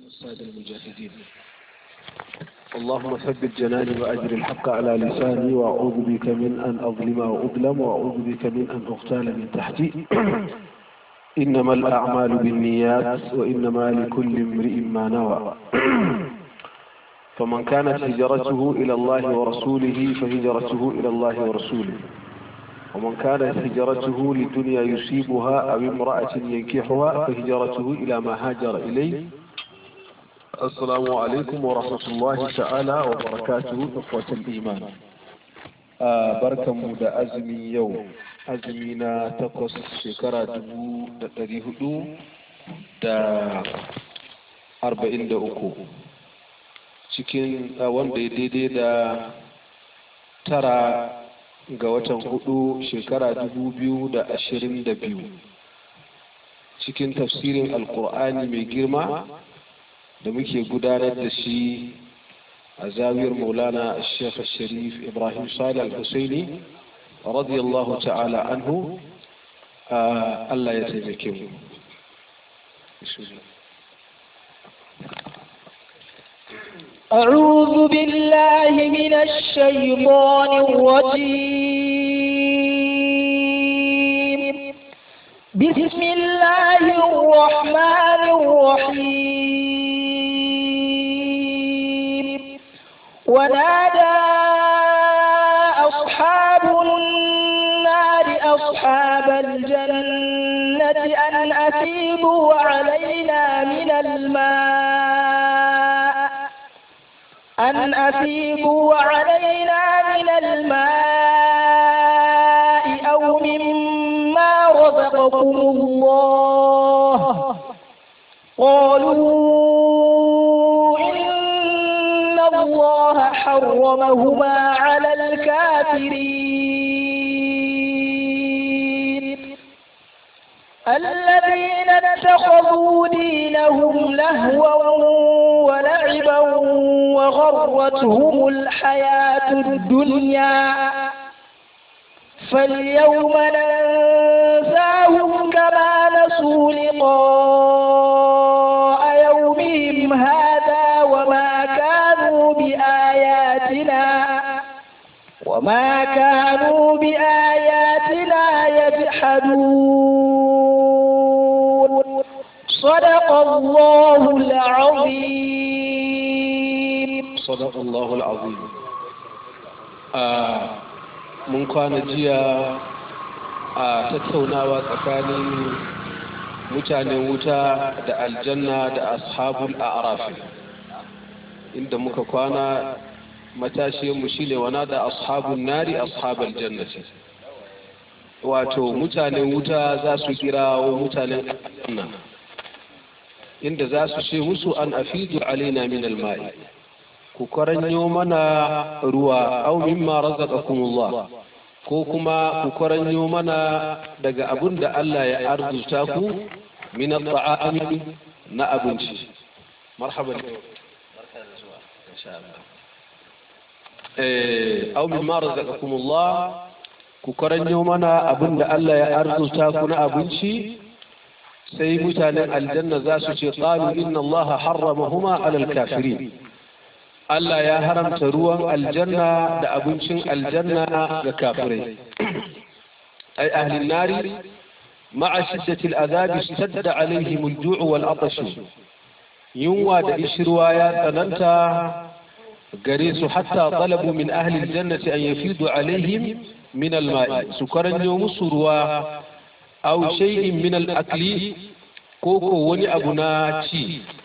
السادة المجاهدين. اللهم ثبت جناني وأجر الحق على لساني، وأعوذ بك من أن أظلم وأظلم، وأعوذ بك من أن أغتال من تحتي. إنما الأعمال بالنيات وإنما لكل امرئ ما نوى. فمن كانت هجرته إلى الله ورسوله فهجرته إلى الله ورسوله، ومن كانت هجرته لدنيا يصيبها أو امرأة ينكحها فهجرته إلى ما هاجر إليه. السلام عليكم ورحمة الله تعالى وبركاته. إخوة الإيمان، barkanmu da azumi yau, azumi na 8 shekara 1443 cikin wanda ya daidai da 9 ga watan 4 shekara 2022 cikin tafsirin alkur'ani mai girma da muke gudanar da shi a zawiyar maulana Sheikh Sharif Ibrahim Salih Al-Husaini radiyallahu ta'ala anhu. Allah ya taimake mu. أعوذ بالله من الشيطان الرجيم. بسم الله الرحمن الرحيم. ونادى أصحاب النار أصحاب الجنة أن أفيضوا علينا من الماء أو مما رزقكم الله. قالوا إن الله حرمهما على الكافرين الذين اتخذوا دينهم لهوا ولعبا وغرتهم الحياة الدنيا فاليوم ننساهم كما نسوا لقاء يومهم هذا وما كانوا بآياتنا يجحدون. صدق الله العظيم. صدق الله العظيم. mun kwana jiya a tattaunawa tsakanin mutanen wuta da aljanna da ashabul a'raf, inda muka kwana matashiyarmu shine wana da ashabun nari ashabul jannati, wato mutanen wuta za su kirawo mutanen aljanna inda za su ce musu an afidu alaina min alma'i, ku kwaranyo mana ruwa, au mimma razaqakumullah, ko kuma ku kwaranyo mana daga abun da Allah ya arzuta ku min at-ta'ami na abinci. Marhaban, barka da zuwa, insha Allah. Au mimma razaqakumullah, ku kwaranyo mana abun da Allah ya arzuta ku na abinci. Sai mutanen aljanna za su ce qalu inna Allah harramahuma ala al-kafirin, Allah ya haramta ruwan aljanna da abincin aljanna ga kafirai. Ai ahlin nari ma'a shiddatil azabi istadda alaihim al-ju' wal atash, yunwa da ishirwa ya tsananta gare su hatta talabu min ahli aljannati an yafidu alaihim min al-ma'i, su karanyo musu ruwa aw shay'in min al-akli, ko wani abu na ci.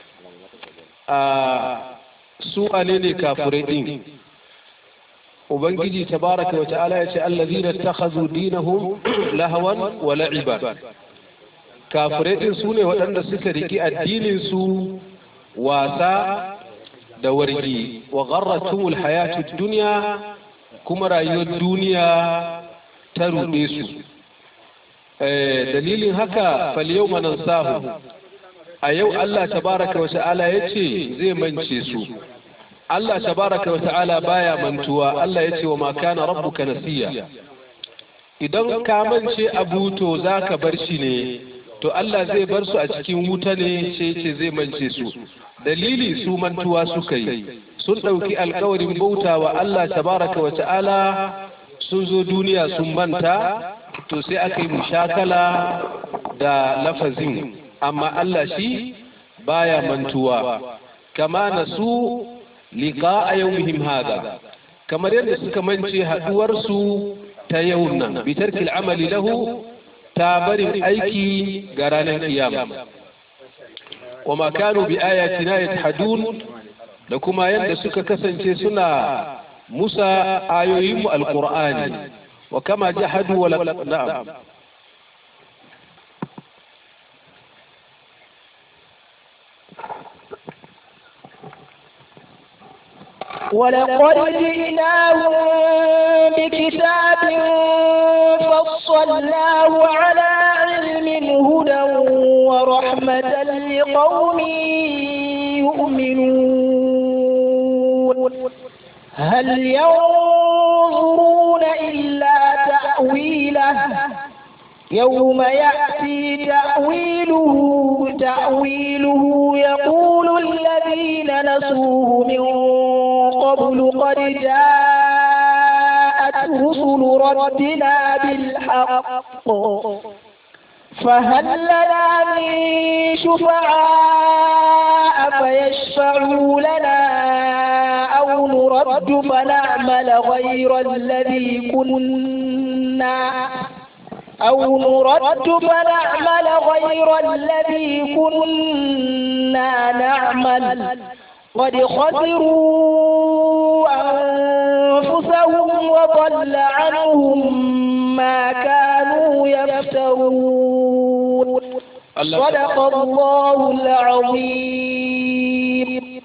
Su ne kafirai din. Ubangiji tabaraka wa ta'ala ya ce allazina ittakhadhu dinahum lahwan wa la'iban, kafirai din su ne waɗanda suka riki addinin su wasa da wargi, wa gharratumul hayatud dunya, kuma rayuwar duniya ta ruɗe su. Dalilin haka fal yawma nansahu, a yau Allah tabaraka wa ta'ala ya ce zai mance su. Allah tabaraka wa ta'ala baya mantuwa. Allah ya ce wa ma kana rabbuka nasiya, idan ka mance abu to zaka bar shi ne, to Allah zai bar su a cikin wuta ne, sai ce zai mance su. dalili su mantuwa suka yi sun ɗauki alkawarin bauta wa Allah tabaraka wa ta'ala sun zo duniya sun manta to sai aka yi mushakala da lafazin amma Allah shi baya mantuwa kama nasu liqa'a yawmihim hada kamar yadda suka mance haduwarsu ta yau nan bitarkil amali lahu ta barin aiki ga ranar kiyama wa ma kanu bi ayatina yajhadun da kuma yadda suka kasance suna musa ayoyin mu alqur'ani wa kama jahadu wa na'am ولقد جئناهم بكتاب فصلناه على علم هدى ورحمة لقوم يؤمنون هل ينظرون إلا تأويله يوم يأتي تأويله يقول الذين نسوه من قبل قد جاءت رسل ربنا بالحق فهل لنا من شفعاء فيشفعوا لنا أو نرد فنعمل غير الذي كنا نعمل قد خسروا أنفسهم وضل عنهم ما كانوا يفترون صدق الله العظيم.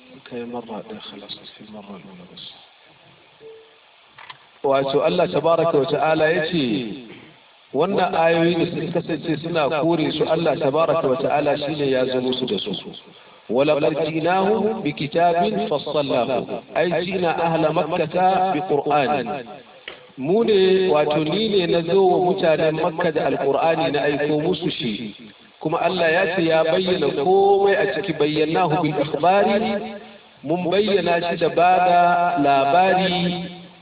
wato Allah tabaraka wa ta'ala yace wannan ayoyi da suka kasance suna kore su Allah tabaraka wa ta'ala shine ya zo musu da su ولقد جئناهم بكتاب فصلناه أي جئنا أهل مكة بقرآن موني واتونيني نزو متانا مكة القرآن نأيكو مسوشي كما الله ياتي يا بينا كومي أتكي بيناه بالإخبار مبينا شد بعد لاباري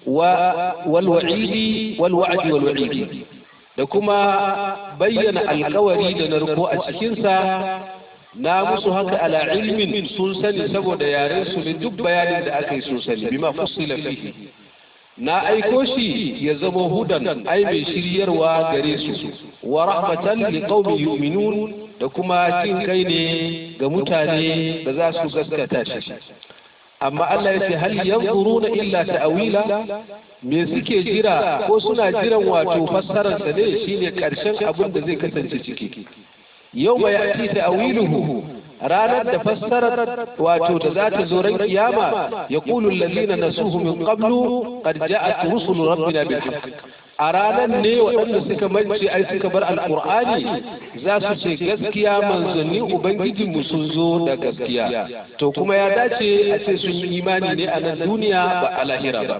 والوعيد والوعد والوعيد لكما بينا القوري لنرقو أتكينسا na musu haka ala ilmin sun sani saboda yaren su ne duk bayanin da aka yi sun sani bima fussila fihi na aiko shi ya zama hudan ai mai shiryarwa gare su wa rahmatan li qaumin yu'minun da kuma jin kai ne ga mutane da za su gaskata shi amma Allah ya ce hal yanzuruna illa ta'wila me suke jira ko suna jiran wato fassarar sa ne shine karshen abin da zai kasance ciki yau mai yati ta'wiluhu ranar da fassarar wato da za ta zo ran kiyama ya qulu allazina nasuhu min qablu qad ja'at rusulu rabbina bil haqq a ranar ne waɗanda suka mance ai suka bar alqur'ani za su ce gaskiya manzanni ubangijinmu sun zo da gaskiya to kuma ya dace a ce sun yi imani ne a nan duniya ba a lahira ba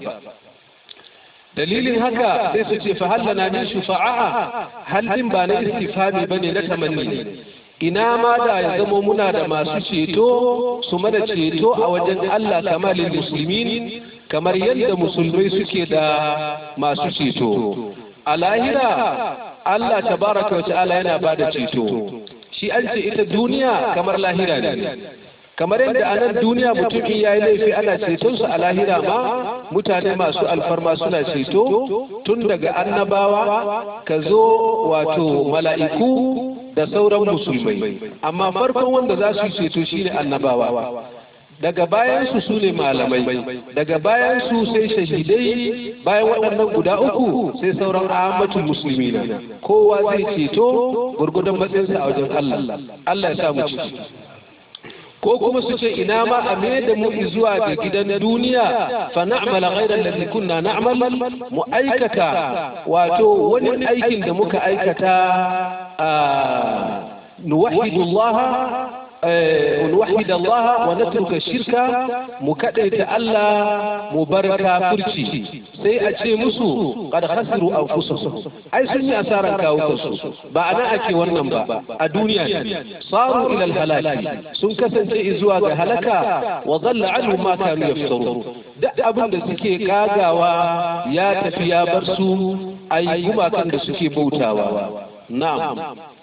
dalilin haka sai su ce fa hallana min shufa'a hallin ba na istifhami bane na tamanni ne ina ma da ya zama muna da masu ceto su mana ceto a wajen Allah kamalin muslimin kamar yadda musulmai suke da masu ceto a lahira Allah tabaraka wa ta'ala yana bada ceto shi an ce ita duniya kamar lahira ne kamar yadda a nan duniya mutum in yayi laifi ana ceton su a lahira ma mutane masu alfarma suna ceto tun daga annabawa ka zo wato mala'iku da sauran musulmai amma farkon wanda za su ceto shine annabawa daga bayan su ne malamai daga bayan su sai shahidai bayan waɗannan guda uku sai sauran ahmatul muslimina kowa zai ceto gurgudan matsayinsa a wajen Allah Allah ya sa mu ciki ko kuma su ce ina ma a mai da mu zuwa ga gidan duniya fa na'mala ghayra alladhi kunna na'mal mu aikata wato wani aikin da muka aikata nuwahhidu Allah ونوحد الله ونترك الشرك مكدت الله مباركة فرشي سي أشي مسو قد خسروا أنفسهم أي سنة أسارا كاوكسو بعنا أكي وننبا الدنيا صاروا إلى الهلاك سنكسن إزواج هلكا وظل عنهم ما كانوا يفترون أبن سكي كاغاوا يا تفيا برسو أي كما كان سكي بوتاوا نعم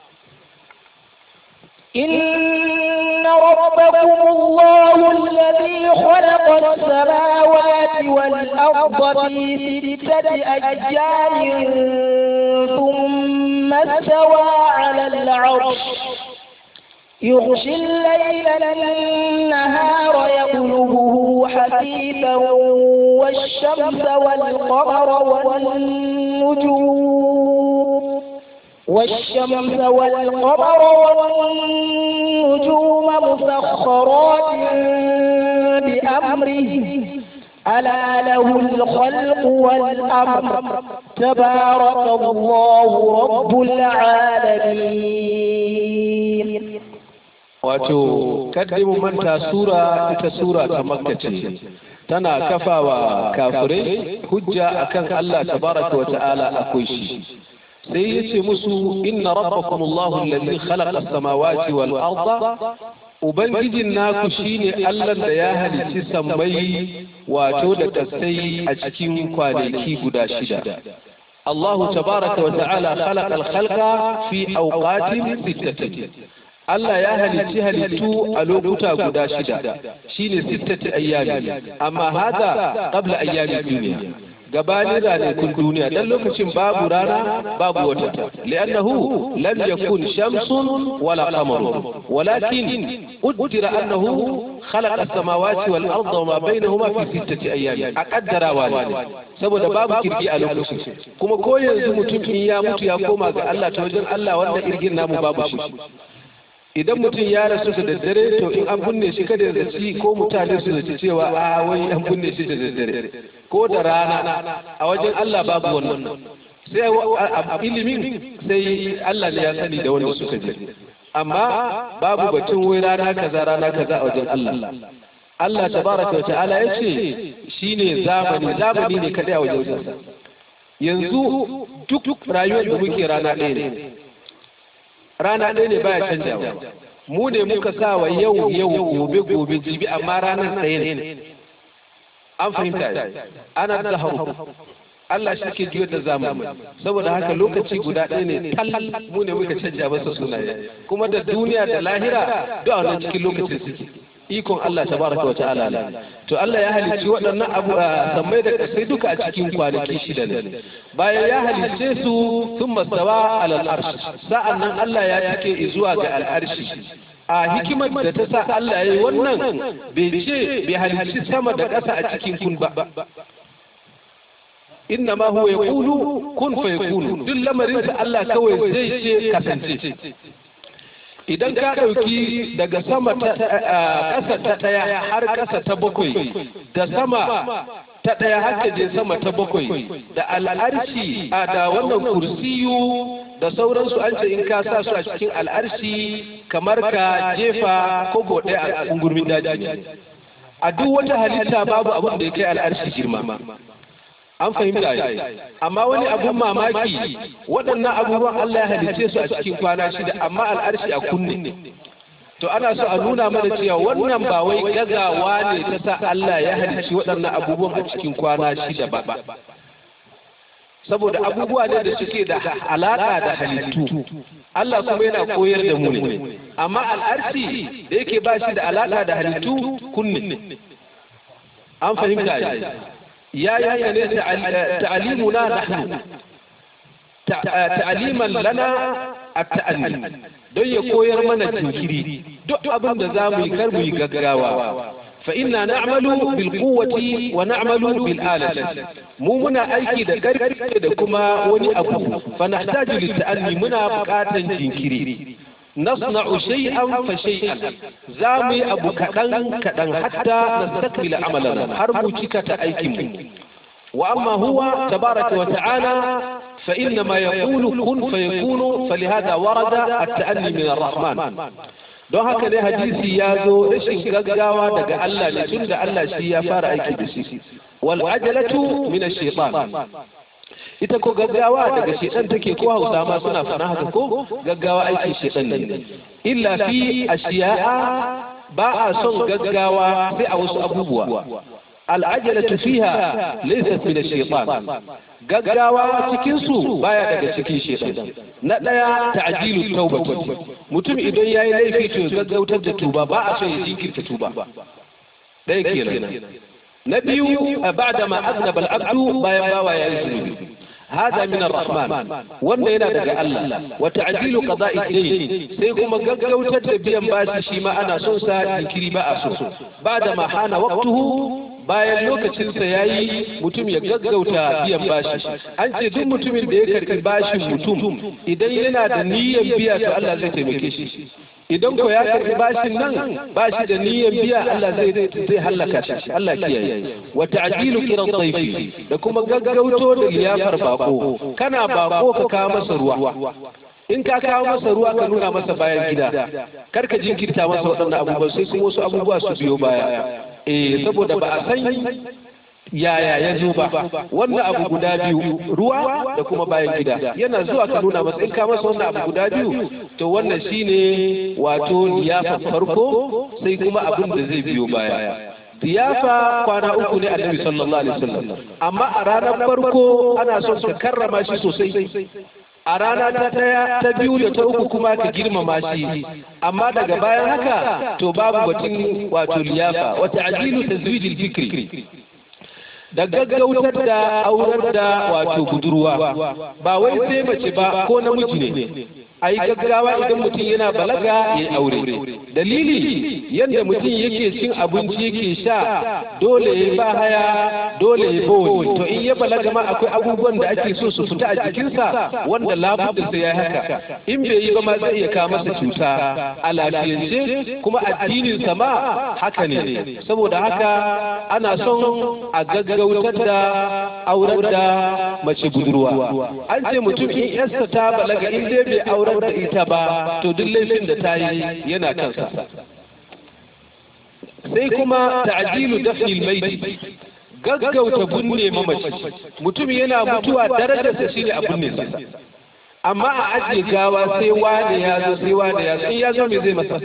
إن ربكم الله الذي خلق السماوات والأرض في 6 أيام ثم استوى على العرش يغشي الليل النهار يطلبه حثيثا والشمس والقمر والنجوم مسخرات بأمره ألا له الخلق والأمر تبارك الله رب العالمين. wato kaddimu manta sura ita sura ta makka ce tana kafawa kafirai hujja akan Allah tabaraka wa ta'ala akwai shi sai yace musu inna rabbakumullahu alladhi khalaqa as-samawati wal arda ubangijin naku shine Allah da ya halicci sammai wato da kasai a cikin kwanaki guda 6 Allah tabaraka wa ta'ala khalaqa al-khalqa fi awqatin 6 Allah ya halicci halittu a lokuta guda 6 shine 6 ayyami amma hada qabla ayyami dunya gabanin ranakun duniya dan lokacin babu rana babu wata li'annahu lam yakun shamsun wala qamarun walakin qaddara annahu khalaqa as-samawati wal arda wa ma bainahuma fi 6 ayyam aqaddara wani saboda babu kirki a lokacin kuma ko yanzu mutum in ya mutu ya koma ga Allah ta wajen Allah wanda irgin namu babu shi idan mutum ya rasu da daddare to in an binne shi kada da ci ko mutane su zaci cewa a wai an binne shi da daddare ko da rana a wajen Allah babu wannan sai ilimin sai Allah ne ya sani da wanda suka je amma babu batun wai rana kaza a wajen Allah Allah tabaraka wa ta'ala yace shine zamani ne kadai a wajen sa yanzu duk rayuwar da muke rana ɗaya ne rana ɗaya ne baya canjawa mu ne muka sa wa yau gobe jibi amma ranar ɗaya ne an fahimta ana da haru Allah shi ke juyar da zamani saboda haka lokaci guda ɗaya ne tal mu ne muka canja masa sunaye kuma da duniya da lahira duk a wannan cikin lokacin suke ikon Allah tabaraka wa ta'ala to Allah ya halicci waɗannan abu sammai da kasai duka a cikin kwanaki 6 ne bayan ya halicce su thumma stawa ala al-arsh sa'annan Allah ya cike zuwa ga al-arshi a hikimar da ta sa Allah ya yi wannan bai halicci sama da ƙasa a cikin kun ba inna ma huwa yaqulu kun fayakunu duk lamarin sa Allah kawai zai ce kasance idan ka ɗauki daga sama ƙasa ta ɗaya har ƙasa ta 7 da sama ta ɗaya har ka je sama ta 7 da al'arshi da wannan kursiyu da sauransu an ce in ka sa su a cikin al'arshi kamar ka jefa kogo ɗaya a ungurmin daji a duk wata halitta babu abin da ya kai al'arshi girma an fahimta amma wani abun mamaki waɗannan abubuwan Allah ya halice su a cikin kwana 6 amma al'arshi a kunne to ana so a nuna mana cewa wannan ba wai gazawa ne ta sa Allah ya halice waɗannan abubuwan a cikin kwana 6 ba saboda abubuwa ne da suke da alaƙa da halittu Allah kuma yana koyar da mu ne amma al'arshi da yake ba shi da alaƙa da halittu kunne an fahimta يا تعليمنا نحن تعليما لنا التأني don ya koyar mana jinkiri duk abin da za mu yi kar mu yi gaggawa fa inna na'malu bil quwwati wa na'malu bil alati mu muna aiki da karfi da kuma wani abu fa nahtaju lit ta'anni muna buƙatan jinkiri nasna'u shay'an fa shay'an za mu yi abu kaɗan hatta nastakmila amalana har mu cika ta aikin mu wa amma huwa tabaraka wa ta'ala fa inna ma yaqulu kun fayakunu falihada warada at-ta'anni min ar-rahman don haka ne hadisi ya zo rashin gaggawa daga Allah ne tun da Allah shi ya fara aiki da shi wal ajalatu min ash-shaytan ita ko gaggawa daga shedan take ko Hausa ma suna fara haka ko gaggawa aikin shedan ne illa fi ashiya'a ba a son gaggawa sai a wasu abubuwa al'ajalatu fiha laysat min ash-shaytan gaggawa cikin su baya daga cikin shedan na daya ta'jilu tawbati mutum idan yayi laifi to gaggautar da tuba ba a son ya jinkirta tuba dai kenan na biyu ba'da ma aznaba al-abdu bayan bawa yayi zunubi هذا من الرحمن wanda yana daga Allah wa ta'jilu qada'i dayn sai kuma gaggautar da biyan bashi shi ma ana son sa jinkiri ba a so bada ma hana waqtuhu bayan lokacin sa yayi mutum ya gaggauta biyan bashi an ce duk mutumin da ya karbi bashin mutum idan yana da niyyar biya to Allah zai taimake shi idan ko ya karbi bashin nan bashi da niyyar biya Allah zai halaka shi Allah kiyaye wa ta'jilu qiran dhayfi da kuma gaggauto da liyafar bako kana bako ka kawo masa ruwa in ka kawo masa ruwa ka nuna masa bayan gida kar ka jinkirta masa waɗannan abubuwa sai kuma wasu abubuwa su biyo baya saboda ba a san yaya ya zo ba wannan abu guda biyu ruwa da kuma bayan gida yana zuwa ka nuna masa in ka masa wannan abu guda biyu to wannan shine wato liyafa farko sai kuma abin da zai biyo baya liyafa kwana uku ne annabi sallallahu alaihi wasallam amma a ranar farko ana son ka karrama shi sosai a rana ta daya ta biyu da ta uku kuma ka girmama shi amma daga bayan haka to babu batun wato liyafa wata ajilu tazwijil fikri da gaggautar da aurar da wato budurwa ba wai sai mace ba ko namiji ne ai gaggawa idan mutum yana balaga ya aure dalili yadda mutum yake cin abinci yake sha dole ya ba haya dole ya bawani to in ya balaga ma akwai abubuwan da ake so su fita a jikinsa wanda labudin sai ya haka in bai yi ba ma zai iya kawo masa cuta a lafiyance kuma addinin sa ma haka ne saboda haka ana son a gaggautar da aurar da mace budurwa an ce mutum in yarsa ta balaga in dai bai aurar da ita ba to duk laifin da ta yi yana kansa sai kuma ta'jilu dafnil mayyit gaggauta bunne mamaci mutum yana mutuwa darajarsa shine a bunne sa amma a ajiye gawa sai wane ya zo sai wane ya zo in ya zo me zai masa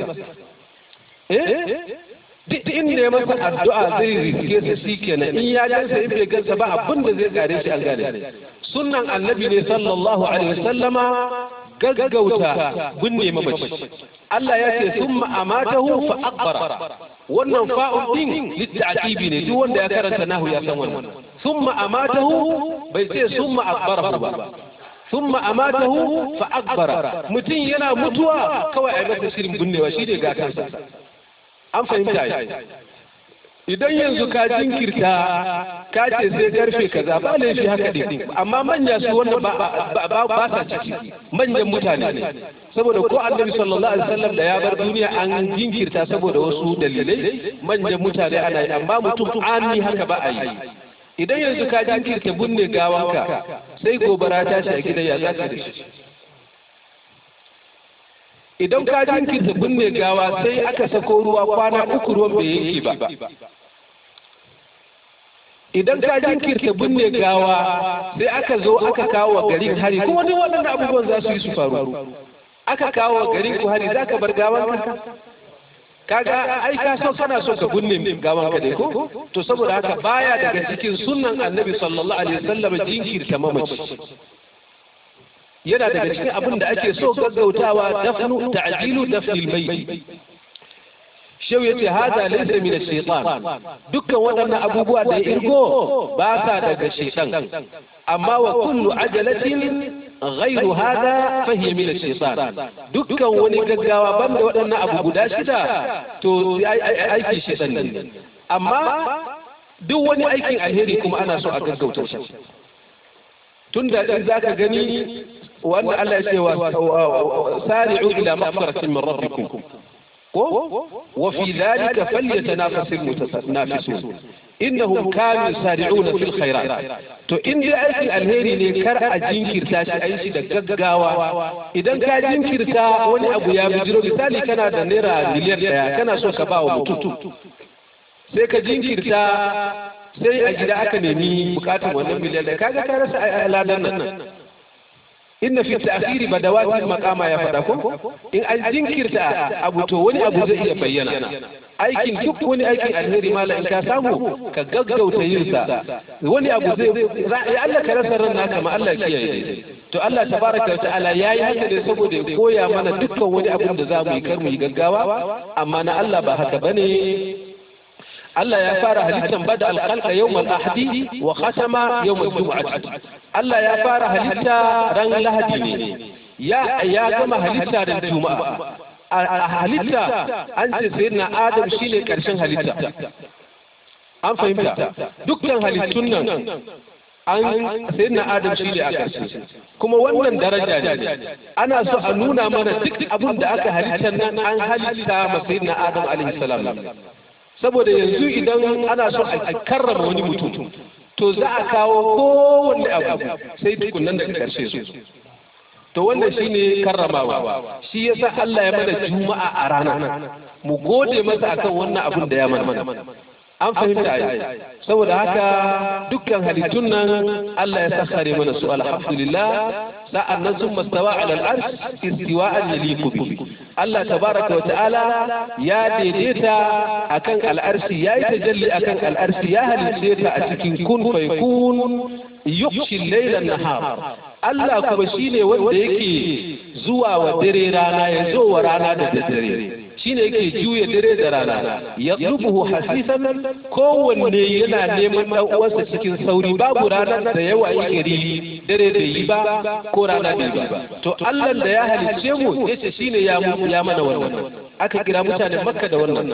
duk inda ya masa addu'a zai riske sa shi kenan in ya gansa in bai gansa ba abin da zai kare shi an gane sunnan annabi ne sallallahu alaihi wasallama gaggauta binne mamaci Allah ya ce summa amatahu fa aqbara wannan fa'un din litta'tibi ne duk wanda ya karanta nahu ya san wannan summa amatahu bai ce summa aqbarahu ba summa amatahu fa aqbara mutum yana mutuwa kawai ai masa shirin binnewa shi ne ga kansa an fahimta idan yanzu ka jinkirta ka ce sai karfe kaza ba laifi haka din amma manya su wannan ba sa ciki manyan mutane ne saboda ko annabi sallallahu alaihi wasallam da ya bar duniya an jinkirta saboda wasu dalilai manyan mutane ana yi amma mutum ani haka ba a yi idan yanzu ka jinkirta binne gawanka sai gobara ta shi a gidan ya zaka da shi idan ka jinkirta binne gawa sai aka sako ruwa kwana uku ruwan bai yanke ba idan ka jinkirta binne gawa sai aka zo aka kawo wa garin hari kuma duk waɗannan abubuwan za su yi su faru aka kawo wa garin ku hari za ka bar gawan ka kaga ai ka so kana so ka binne gawan ka dai ko to saboda haka baya daga cikin sunnan annabi sallallahu alaihi wasallam jinkirta mamaci yana daga cikin abin da ake so gaggautawa dafnu ta'jilu dafnil mayyit shehu yace hada laysa min ash-shaytan dukkan waɗannan abubuwa da ya irgo ba sa daga shaytan amma wa kullu ajalatin ghayru hada fa hiya min ash-shaytan dukkan wani gaggawa banda waɗannan abu guda shida to aiki shaytan ne amma duk wani aikin alheri kuma ana so a gaggauta shi tunda dan zaka gani wanda Allah ya ce wa sari'u ila maghfiratin min rabbikum wa fi dhalika falyatanafasul mutanafisun innahum kanu sari'una fil khairat to in dai aikin alheri ne kar a jinkirta shi a yi shi da gaggawa idan ka jinkirta wani abu ya bijiro misali kana da naira miliyan 1 kana so ka ba wa mutum sai ka jinkirta sai a gida aka nemi bukatun wannan miliyan 1 kaga ka rasa aladan nan inna fi ta'khiri badawati maqama ya fada ko in an jinkirta abu to wani abu zai iya bayyana aikin duk wani aikin alheri mala in ka samu ka gaggauta yin sa wani abu zai ya Allah ka rasa ran naka ma Allah kiyaye to Allah tabaraka wa ta'ala yayi haka ne saboda ya koya mana dukkan wani abin da zamu yi kar mu yi gaggawa amma na Allah ba haka bane Allah ya fara halittan bada alƙalƙa yawmal ahadi wa khatama yawmal jumu'ati Allah ya fara halitta ran lahadi ne ya gama halitta ran juma'a a halitta an ce sayyidina Adam shine karshen halitta an fahimta dukkan halittun nan an sayyidina Adam shine a karshe kuma wannan daraja ne ana so a nuna mana duk abin da aka halitta nan an halitta ma sayyidina Adam alaihi salam saboda yanzu idan ana so a karrama wani mutum to za a kawo kowanne abu sai tukunan daga karshe su to wannan shine karramawa shi yasa Allah ya mana juma'a a rana mu gode masa akan wannan abun da ya mana an fahimta ai saboda haka dukkan halittun nan Allah ya sassare mana su alhamdulillah sa'annan sun mastawa ala al-arsh istiwa'an yaliqu bi Allah tabaraka wa ta'ala ya daidaita akan al-arshi yayi tajalli akan al-arshi ya halice ta a cikin kun fayakun yughshi al-layla an-nahar Allah kuma shine wanda yake zuwa wa dare rana ya zo wa rana da dare shine yake juya dare da rana yatlubuhu hasisan kowanne yana neman dan uwansa cikin sauri babu ranar da yawa yake ri dare da yi ba ko rana da yi ba to Allah da ya halice mu yace shine ya mana wannan aka kira mutanen Makka da wannan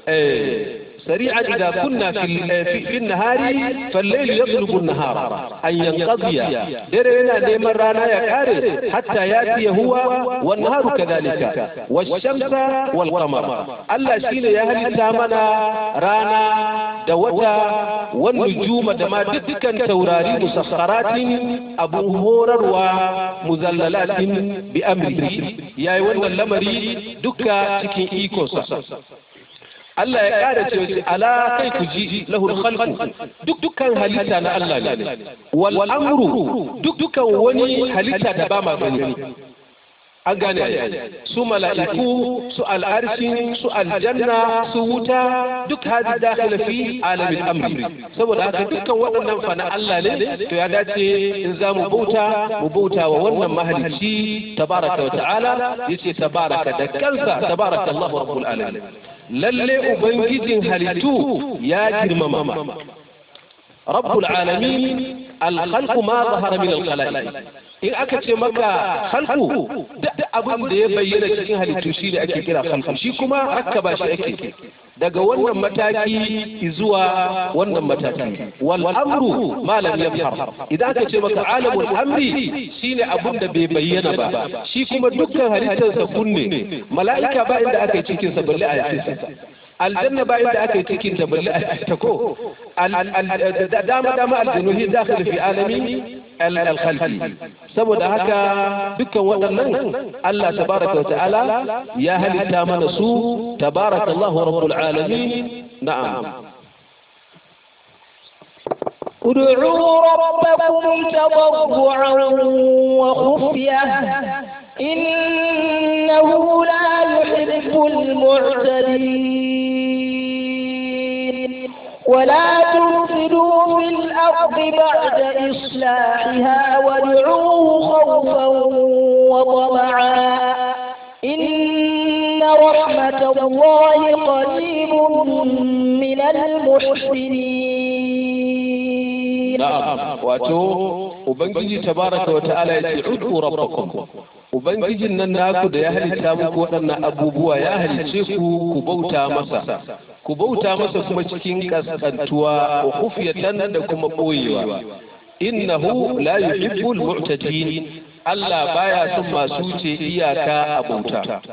سريعا إذا كنا في النهار فالليل يطلب النهار أن ينقضي درينا لمن رانا يكاري حتى يأتي هو والنهار كذلك والشمس والقمر الله شين يهل تامنا رانا دوتا والنجوم دما دكا توراري مسخرات أبو هورر ومذللات بأمره يا يوانا اللمري دكا تكي إيكوسا Allah ya ƙara ce ala kai ku ji lahul khalqu dukkan halitta na Allah ne wal amru dukkan wani halitta da ba ma gani an gane su mala'iku su al'arshi su aljanna su wuta duk hadi dakhila fi alamin amri saboda haka dukkan waɗannan fa na Allah ne to ya dace in za mu bauta wa wannan mahalicci tabaraka wa ta'ala yace tabaraka da kansa tabarakallahu rabbul alamin lalle ubangijin halittu ya girmama rabbul alamin al-khalqu ma zahara min al-khalaiq in aka ce maka khalqu duk abin da ya bayyana cikin halittu shi da ake kira khalqu shi kuma rakkaba shi ake daga wannan mataki zuwa wannan mataki wal amru ma lam yafhar idan aka ce maka alamul amri shine abin da bai bayyana ba shi kuma dukkan halittarsa kunne mala'ika ba inda aka yi cikin sa balle a yace aljanna ba inda aka yi cikin ta balle a ta ko dama aljannuhi dakhil fi alami al-khalqi saboda haka dukkan waɗannan Allah tabaraka wa ta'ala ya halitta mana su tabarakallahu rabbul alamin na'am ادعوا ربكم تضرعا وخفية إنه لا يحب المعتدين ولا تفسدوا في الأرض بعد إصلاحها وادعوه خوفا وطمعا إن رحمة الله قريب من المحسنين. نعم واتو وبنجي تبارك وتعالى يدعو ربكم Ubangijin nan naku da ya halitta muku waɗannan abubuwa ya halicce ku bauta masa kuma cikin kaskantuwa wa khufyatan da kuma boyewa innahu la yuhibbul mu'tadin Allah baya son masu ce iyaka a bauta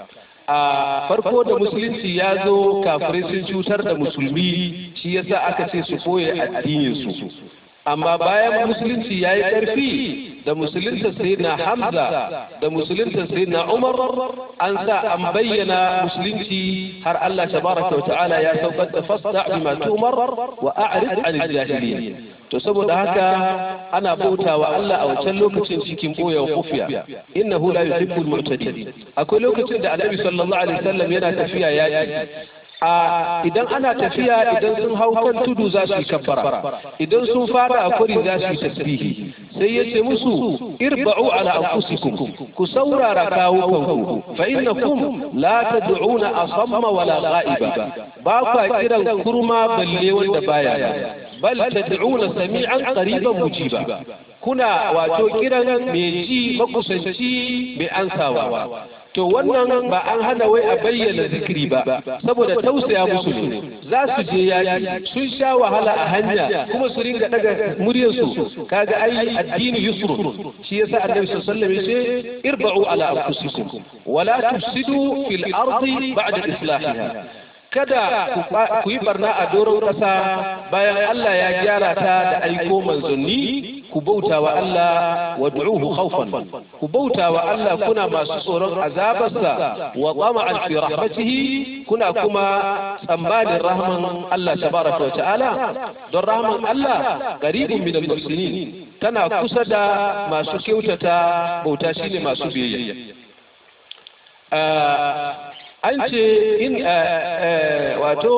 a farko da musulunci ya zo kafirai sun cutar da musulmi shi yasa aka ce su koye addinin su amma bayan musulunci ya yi ƙarfi da musulunta sai na Hamza da musulunta sai na Umar an sa an bayyana musulunci har Allah tabaraka wa ta'ala ya saukar da fasta bima tumar wa a'rid 'anil jahilin. To saboda haka ana bautawa Allah a wancan lokacin cikin boyewa kufiya innahu la yuhibbul mu'tadin. Akwai lokacin da Annabi sallallahu alaihi wasallam yana tafiya yaki idan ana tafiya idan sun hau kan tudu za su yi kabbara idan sun fara a kwari za su yi tasbihi sai ya ce musu irba'u ala anfusikum ku saurara kawo kanku fa innakum la tad'una asamma wala ghaiba ba ku kiran kurma balle wanda baya bal tad'una sami'an qariban mujiba kuna wato kiran mai ji makusanci mai ansawa to wannan ba an hana wai a bayyana zikiri ba saboda tausaya musu ne za su je yaki sun sha wahala a hanya kuma su ringa daga muryarsu kaga ai addini yusrun shi yasa annabi sallallahu alaihi wasallam yace irba'u ala anfusikum wala tufsidu fil ardi ba'da islahiha kada ku yi barna a doron ƙasa bayan Allah ya gyara ta da aiko manzanni ku bauta wa Allah wa du'uhu khawfan ku bauta wa Allah kuna masu tsoron azabarsa wa tama'an fi rahmatihi kuna kuma tsammanin rahman Allah tabaraka wa ta'ala don rahman Allah qaribun min al-muhsinin tana kusa da masu kyautata bauta shine masu biyayya an ce in wato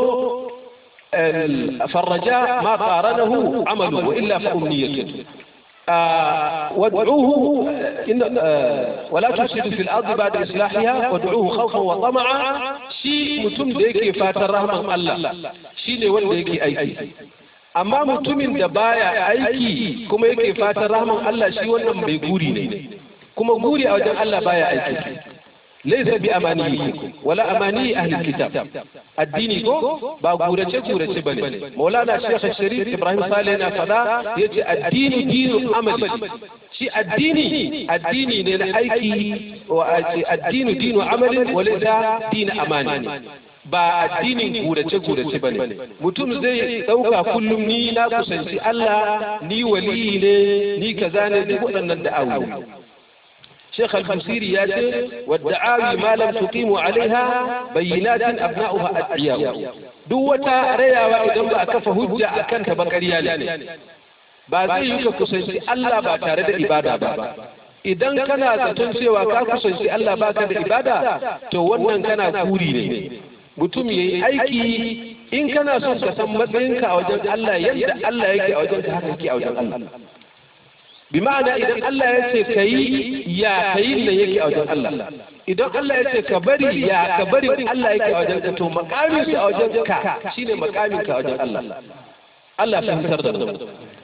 farraja ma qaranahu amalu wa illa fa umniyatu وادعوه ولا تفسدوا في الارض بعد اصلاحها وادعوه خوفا وطمعا شيء mutum da yake fatan rahman Allah shine wanda yake aiki amma mutumin da baya aiki kuma yake fatan rahman Allah shi wannan bai guri ne kuma guri a wajen Allah baya aiki ليس بأمانيكم ولا أماني أهل الكتاب الدين كو باغورة كورة بني مولانا الشيخ الشريف إبراهيم صالح فدا يجي الدين دين عمل شيء الدين للأيكي الدين دين عمل وليس دين أماني ba addinin gurace bane mutum zai dauka kullum ni na kusanci Allah ni wali ne ni kaza ne duk waɗannan da'awu شيخ البوصيري ياتي والدعاوي ما لم تقيموا عليها بينات أبناؤها أدعياء دوتا ريا وإذا ما أكف هجة أكنت بكريا لني بعضي يكسنسي الله باتارد إبادة بابا idan kana zaton cewa ka kusanci Allah baka da ibada to wannan kana kuri ne mutum yayi aiki in kana son ka san matsayinka a wajen Allah yadda Allah yake a wajen ka haka yake a wajen Allah bima'ana idan Allah ya ce ka yi ya ka yi da yake a wajen Allah idan Allah ya ce ka bari ya ka bari Allah yake a wajen ka to makamin sa a wajen ka shine makamin ka a wajen Allah Allah fahimtar da mu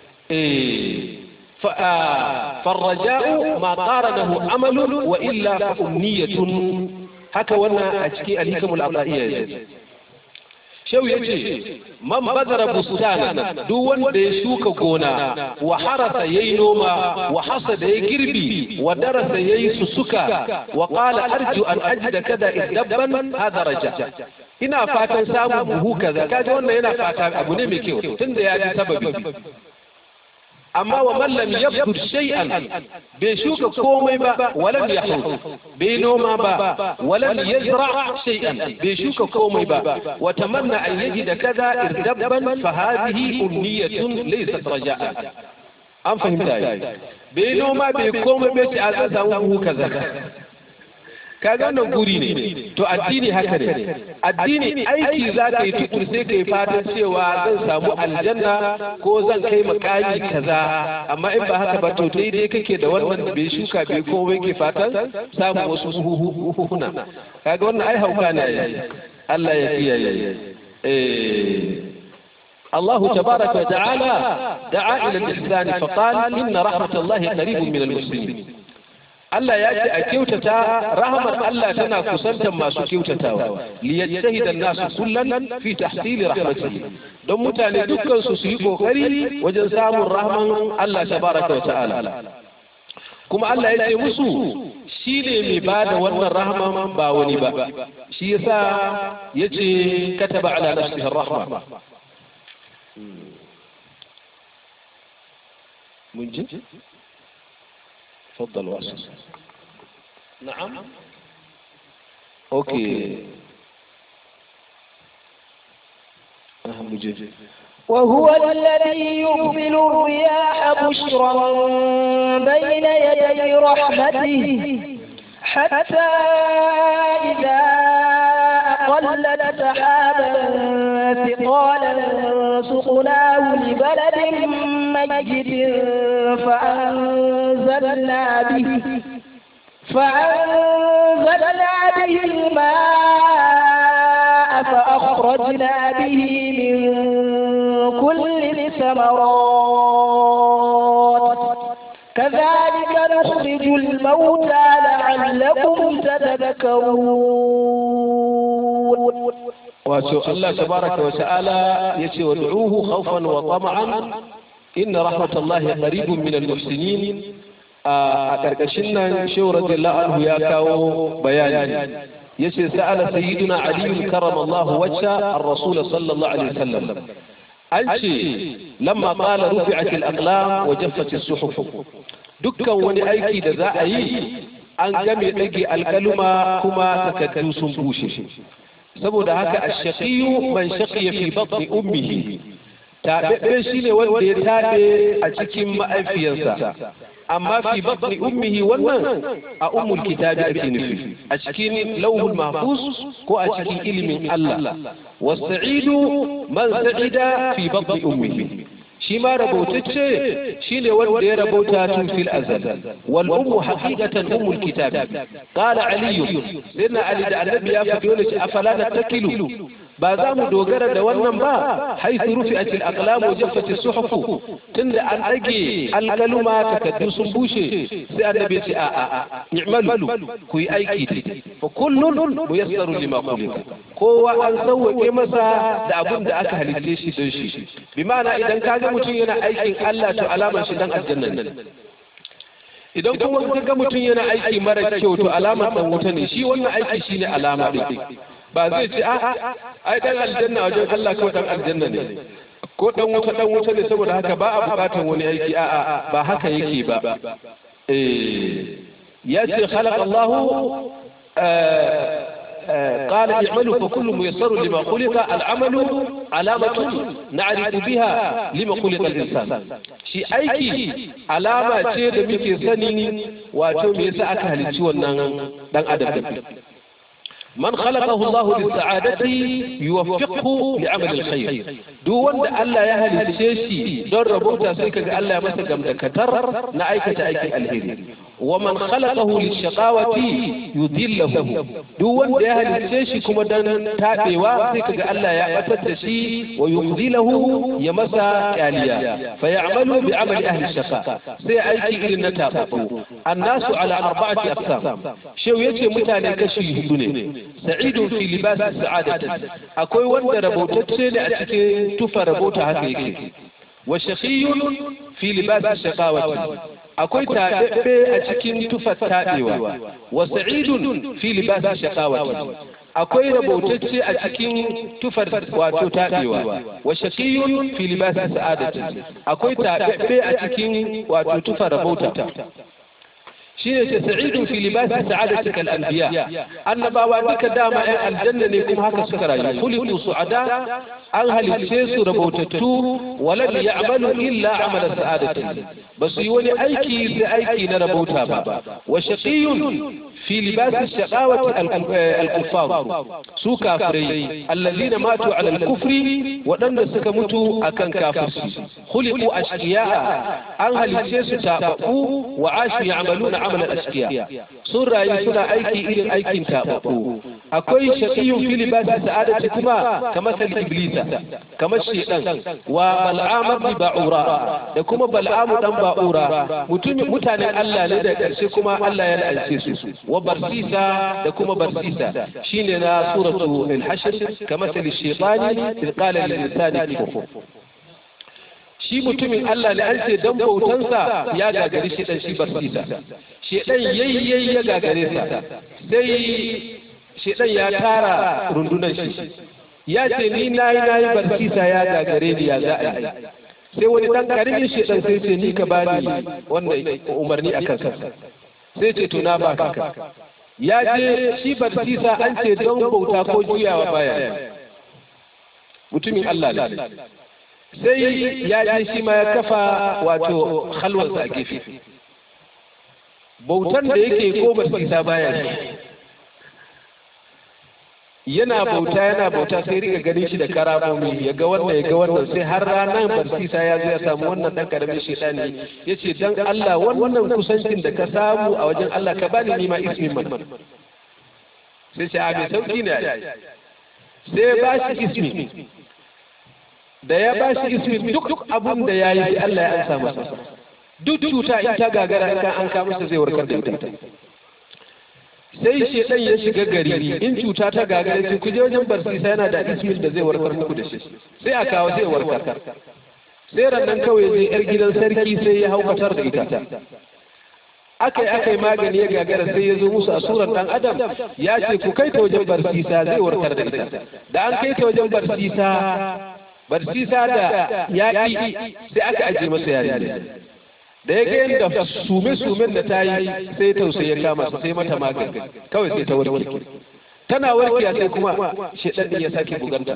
فالرجاء ما قارنه عمل وإلا فأمنية haka wannan a cikin alhikamul aqaiyya Shehu ya ce, man bazara bustana duk wanda ya shuka gona, wa harasa ya yi noma, wa hasada ya girbi, wa darasa ya yi susuka, wa ƙala arju an ajida kada iddabban hada raja. Ina fatan samun buhu kaza, kaga wannan yana fata abu ne mai kyau, tunda ya ji sababi. amma wa man lam yabdur shay'an bai shuka komai ba walam yahud bai noma ba walam yazra shay'an bai shuka komai ba wa tamanna an yajida kaza irdabban fa hadhihi umniyatun laysat raja'an an fahimta bai noma bai komai bai a ga samu kaza kaga wannan guri ne to addini haka ne addini aiki za ka yi tukur sai ka yi fatan cewa zan samu aljanna ko zan kai makami kaza amma in ba haka ba to daidai kake da wannan bai shuka bai komai ke fatan samu wasu huhuna kaga wannan ai hauka ne Allah ya kiyaye الله تبارك وتعالى دعا إلى الإحسان فقال إن رحمة الله قريب من المسلمين Allah ya ce a kyautata rahamar Allah tana kusantar masu kyautatawa liyajtahida an-nasu kullan fi tahsili rahmatihi don mutane dukkan su yi kokari wajen samun rahman Allah tabaraka wa ta'ala kuma Allah ya ce musu shi ne mai ba da wannan rahman ba wani ba shi yasa yace kataba ala nafsihi rahma mun ji تفضل واسس نعم اوكي اهم جدا وهو الذي يرسل الرياح بشرا بين يدي رحمته حتى إذا أقلت سحابا ثقالا سقناه لبلد ميت فأنزلنا به الماء فأخرجنا به من كل الثمرات كذلك نخرج الموتى لعلكم تذكرون. واتو الله تبارك وتعالى يتي ودعوه خوفا وطمعا إن رحمة الله قريب من المحسنين. أكركشنا شو رضي الله عنه يا كاو بياني يسي سأل سيدنا علي كرم الله وجهه الرسول صلى الله عليه وسلم أنشي لما قال رفعت الأقلام وجفت الصحف دكا وني أيكي دزائي أن جمع أيكي الكلمة كما تكدو سنبوشي saboda haka ashaqiyu man shaqiya fi batni ummihi tabe shine wanda ya tabe a cikin ma'aifiyarsa amma fi batni ummihi wannan a ummul kitabi ake nufi a cikin lawhul mahfuz ko a cikin ilimin Allah was-sa'idu man sa'ida fi batni ummihi shi ma rabotacce shine wanda ya rabota tun fil azal wal ummu haqiqatan ummul kitab qala ali sayyidina ali da annabi ya faɗi wani ce afala natakilu ba za mu dogara da wannan ba haythu rufi'at al aqlam wa jaffat as suhuf tunda an dage alkaluma takaddu sun bushe sai annabi ya ce a i'malu ku yi aiki fa kullun muyassaru lima khuliqa kowa an sauke masa da abin da aka halitte shi don shi bi ma'ana idan kaga mutum yana aikin Allah to alamar shi dan aljanna ne idan kuma kaga mutum yana aiki mara kyau to alamar dan wuta ne shi wannan aiki shine alama din ba zai ce ai dan aljanna wajen Allah kawai dan aljanna ne ko dan wuta ne saboda haka ba a bukatan wani aiki ba haka yake ba ya ce khalaqa Allahu قال اعملوا فكل ميسر لما خلق العمل علامة نعرف بها لما خلق الإنسان شيء أيكي علامة شيء دميكي سنيني واتو ميسا أكهل تشوى دان أدب من خلقه الله للسعادة يوفقه لعمل الخير دون ألا يهل الشيشي دون ربوتا سيكا ألا يمسك مدكتر نأيكة أيكي الهيري ومن خلقه للشقاوة يذله دون يهل الشيشي كما دان تابوا سيكا ألا يمسك شي ويخذله يمسا كاليا فيعمل بعمل أهل الشقاء سيأيكي إلى النتابة الناس على 4 أقسام شو يتي متاني كشي هدوني سعيد في لباس السعادة أكوي وند ربوتتين أتكي تفى ربوتا هكيكي وشقي في لباس الشقاوة أكوي تابع أتكي تفى التائوة وسعيد في لباس الشقاوة أكوي ربوتتين أتكي تفى واتو تائوة وشقي في لباس السعادة أكوي تابع أتكي واتو تفى ربوتا شيء سعيد في لباس سعادتك الأنبياء النبوة بك دام الجنة لكم هكا سكرا خلقوا سعداء أنهل الشيس ربوتتو ولن يعملوا إلا عمل السعادة بس يولي أيكي سأيكي نربوتها وشقي في لباس الشقاوة الكفار سو كافرين الذين ماتوا على الكفر ولن سكمتوا أكن كافر خلقوا أشقياء أنهل الشيس تابقوا وعاشوا يعملون عمل الأشقياء سورة يسنا أيكي إلى أيكي تابقوا أكوي شقي في لباس السعادة كمثل إبليس كما الشيطان وبلعام بن باعورا كما بلعام بن باعورا متاني الله لدى كما الله يلأنسيس وبرسيسا كما برسيسا شيننا سورة الحشر كمثل الشيطان إذ قال للإنسان كفر shi mutumin Allah ne an ce dan bautansa ya gagari shedan shi barsisa shedan yayyayi ya gagare sa sai shedan ya tara rundunan shi ya ce ni nayi barsisa ya gagare ni ya za a yi sai wani dan karimin shedan sai ce ni ka bani wannan umarni akan sa sai ce to na baka ya ce shi barsisa an ce don bauta ko juyawa baya mutumin Allah ne sai ya je shi ma ya kafa wato halwarsa a gefe bautan da yake ko barsisa baya yana bauta sai rika ganin shi da karamomi ya ga wannan sai har ranar barsisa ya zo ya samu wannan dan karamin shedani yace dan Allah wannan kusancin da ka samu a wajen Allah ka bani ni ma ismin man sai ce a mai sauki ne sai ba shi ismi da ya ba shi ismi duk abun da ya yi Allah ya ansa masa duk cuta in ta gagara kan an ka masa zai warkar da ita sai shedan ya shiga gari in cuta ta gagara sai ku je wajen barsisa yana da ismin da zai warkar muku da shi sai a kawo zai warkar sai rannan kawai zai yar gidan sarki sai ya haukatar da ita akai magani ya gagara sai ya zo musu a surar dan adam ya ce ku kai ta wajen barsisa zai warkar da ita da an kai ta wajen barsisa da yaƙi sai aka ajiye masa yarinya da ya ga yadda sume-sumen da ta yi sai tausayi ya kama su sai mata magani kawai sai ta warke tana warkiya sai kuma shedan ya sake buganta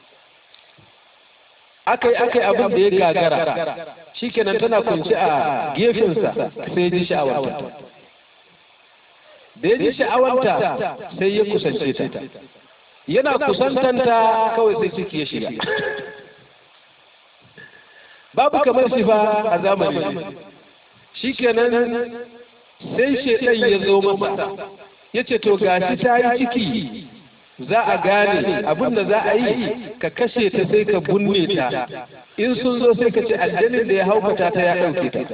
akai abin da ya gagara shikenan tana kunci a gefensa sai ji sha'awarta da ya ji sha'awarta sai ya kusance ta yana kusantanta kawai sai ciki ya shiga babu kamar shi ba a zamanin shikenan sai shedan ya zo masa ya ce to gashi ta yi ciki za a gane abin da za a yi ka kashe ta sai ka bunne ta in sun zo sai ka ce aljanin da ya haukata ta ya ɗauke ta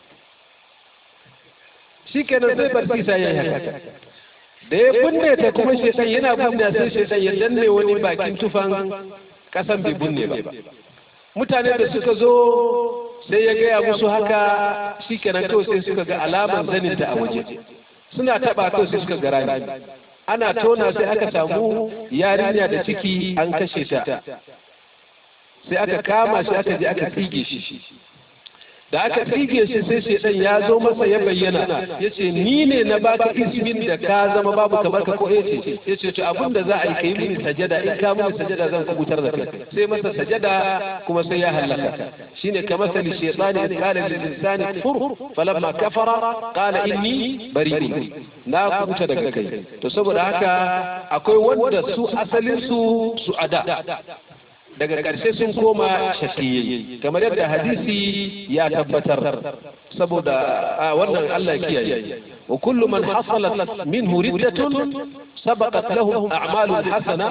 shikenan sai barsisa ya yi haka da ya bunne ta kuma shedan yana bunne sai shedan ya danne wani bakin tufan kasan bai bunne ba mutane da suka zo sai ya gaya musu haka shikenan kawai sai suka ga alamar zaninta a waje suna taba kawai sai suka ga rami ana tona sai aka samu yarinya da ciki an kashe ta sai aka kama shi aka je aka tsige shi da aka tsige shi sai shedan ya zo masa ya bayyana yace ni ne na baka ismin da ka zama babu kamar ka ko yace to abin da za a yi kai mini sajada in ka mini sajada zan kubutar da kai sai masa sajada kuma sai ya halaka shine kamar sali shaytani qala lil insani kfur falamma kafara qala inni bari'un na kubuta daga kai to saboda haka akwai wanda su asalin su ada daga ƙarshe sun koma shakiyai kamar yadda hadisi ya tabbatar saboda wannan Allah kiyaye wa kullu man hasalat minhu riddatun sabaqat lahu a'malun hasana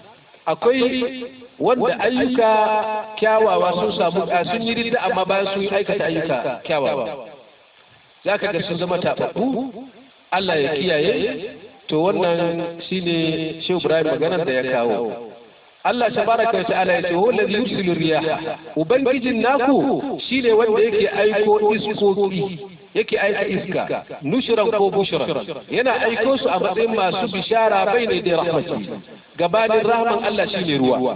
akwai wanda ayyuka kyawawa sun samu sun yi ridda amma bayan sun yi aikata ayyuka kyawawa zaka ga sun zama tababbu Allah ya kiyaye to wannan shine Shehu Ibrahim maganar da ya kawo Allah tabaraka wa ta'ala ya ce huwa alladhi yursilu riyaha ubangijin naku shine wanda yake aiko iskoki yake aika iska nushran ko bushran yana aiko su a matsayin masu bishara bayne da rahmati gabanin rahman Allah shine ruwa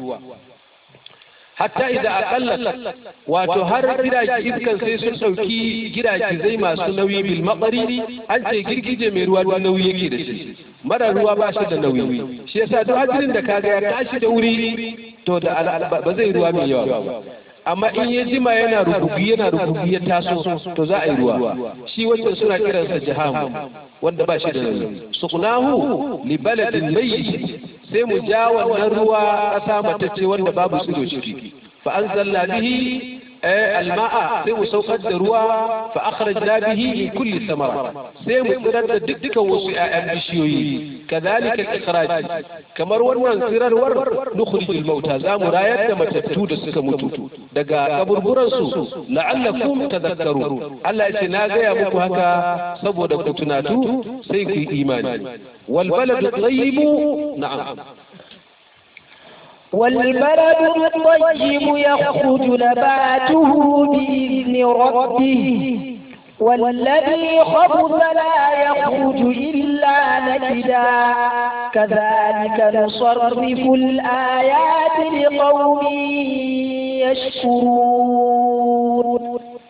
hatta idza aqallat wato har gidaje iskan sai sun dauki gidaje zai masu nauyi bil maqari an ce girgije mai ruwa da nauyi yake da shi mara ruwa ba shi da nauyi shi yasa duk hadirin da kaga ya tashi da wuri to da ba zai ruwa mai yawa ba amma in ya jima yana rububi ya taso to za a yi ruwa shi wacce suna kiransa jaham wanda ba shi da nauyi suqnahu li baladin mayyit sai mu ja wannan ruwa ƙasa matacce wanda babu tsiro ciki fa anzalna bihi الماء sai mu saukar da ruwa fa akhrajna bihi min kulli thamarat sai mu tsirar da dukkan wasu ƴaƴan bishiyoyi kadhalika al-ikhraj kamar wannan tsirarwar nukhrijul mauta za mu rayar da matattu da suka mutu daga kaburburan su la'allakum tadhakkarun Allah ya ce na gaya muku haka saboda ku tunatu sai ku yi imani wal baladu tayyibu na'am والبلد الطيب يخرج نباته بإذن ربه والذي خبث لا يخرج إلا نكدا كذلك نصرف الآيات لقوم يشكرون.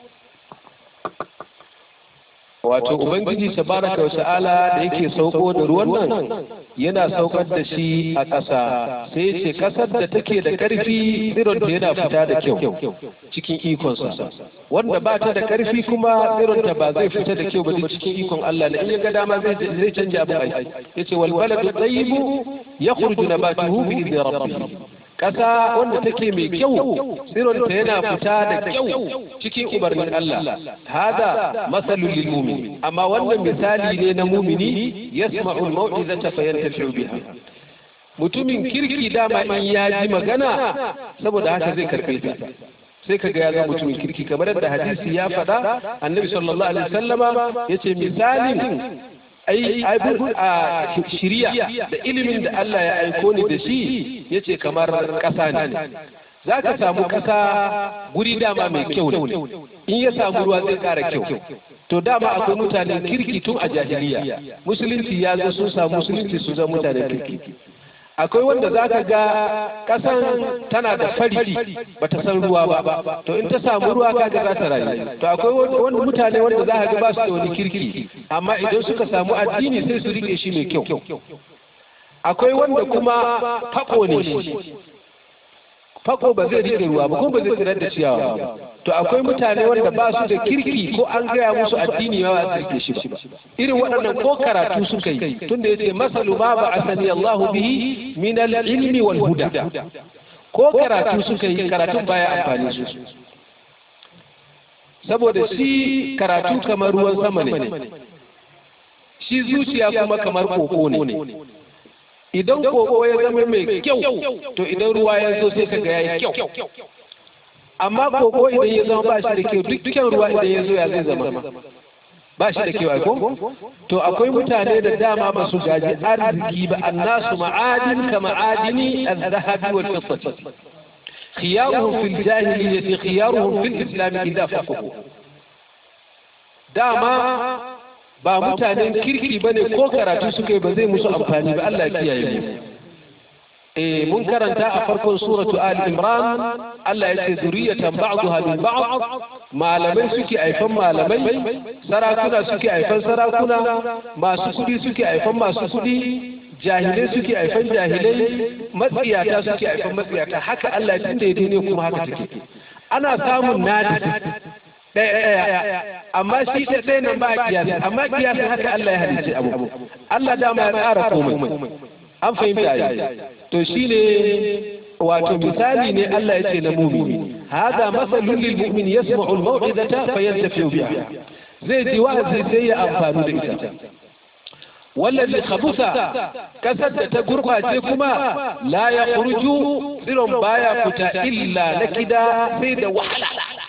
wato ubangiji tabaraka wa ta'ala da yake sauko da ruwan nan yana saukar da shi a ƙasa, sai ce ƙasar da take da ƙarfi tsiron da yana fita da kyau cikin ikonsa, wanda ba ta da ƙarfi kuma tsiron ta ba zai fita da kyau ba duk cikin ikon Allah ne, in ya ga dama zai canja abu ai yace wal baladu tayyibu yakhruju nabatuhu bi idni rabbih. ƙasa wanda take mai kyau tsironta yana fita da kyau cikin umarnin Allah. Hada masalul lil mu'min, amma wannan misali ne na mumini yasma'ul mau'izata fayantafi'u biha. Mutumin kirki dama in ya ji magana saboda haka zai karbe ta, sai kaga ya zama mutumin kirki, kamar yadda hadisi ya faɗa annabi sallallahu alaihi wasallama yace misalin a shiriya da ilimin da Allah ya aiko ni da shi yace kamar ƙasa ne. Za ka samu ƙasa guri dama mai kyau ne, in ya samu ruwa zai ƙara kyau. To dama akwai mutanen kirki tun a jahiliya, musulunci ya zo sun samu musulunci su zama mutanen kirki. Akwai wanda za ka ga ƙasan tana da fari ba ta san ruwa ba, to in ta samu ruwa kaga za ta rayu. To akwai wanda mutane wanda za ka ga ba su da wani kirki, amma idan suka samu addini sai su rike shi mai kyau. Akwai wanda kuma fako ne shi, fako ba zai rike ruwa ba, ko ba zai tsirar da ciyawa ba. To akwai mutane wanda ba su da kirki, ko an gaya musu addini ma ba su rike shi ba. Irin waɗannan ko karatu suka yi, tunda yace masalu ma ba asani Allahu bihi min al-ilmi wal huda, ko karatu suka yi karatun baya amfani su, saboda shi karatu kamar ruwan sama ne, shi zuciya kuma kamar koko ne. Idan koko ya zama mai kyau, to idan ruwa ya zo sai kaga yayi kyau. Amma koko idan ya zama ba shi da kyau, dukkan ruwa idan ya zo ya zai zama ba shi da kyau ai ko. To akwai mutane da dama ba su gaji arziki ba, annasu ma'adin ka ma'adini al-dhahabi wal fiddati, khiyaruhum fil jahiliyyati khiyaruhum fil islam idha faqahu. Dama ba mutanen kirki bane, ko karatu suka yi ba zai musu amfani ba, Allah ya kiyaye mu. Mun karanta a farkon suratu Ali Imran, Allah ya ce zuriyatan ba'daha min ba'd, malamai suke aifan malamai, sarakuna suke aifan sarakuna, masu kudi suke aifan masu kudi, jahilai suke aifan jahilai, matsiyata suke aifan matsiyata. Haka Allah ya tunda ya duniya kuma haka take. Ana samun nadi ɗaya, amma shi ɗaya nan ba kiyasi, amma kiyasin haka Allah ya halice abu. Allah dama ya tsara komai, an fahimta yi. To shi ne wato misali ne Allah ya ce na mumini, hada masalun lil mu'min yasma'u al-maw'izata fayantafi'u biha, zai ji wa'azi sai ya amfani da ita. Wallazi khabusa, kasar da ta gurbace kuma la yakhruju, tsiron baya fita illa nakida, sai da wahala.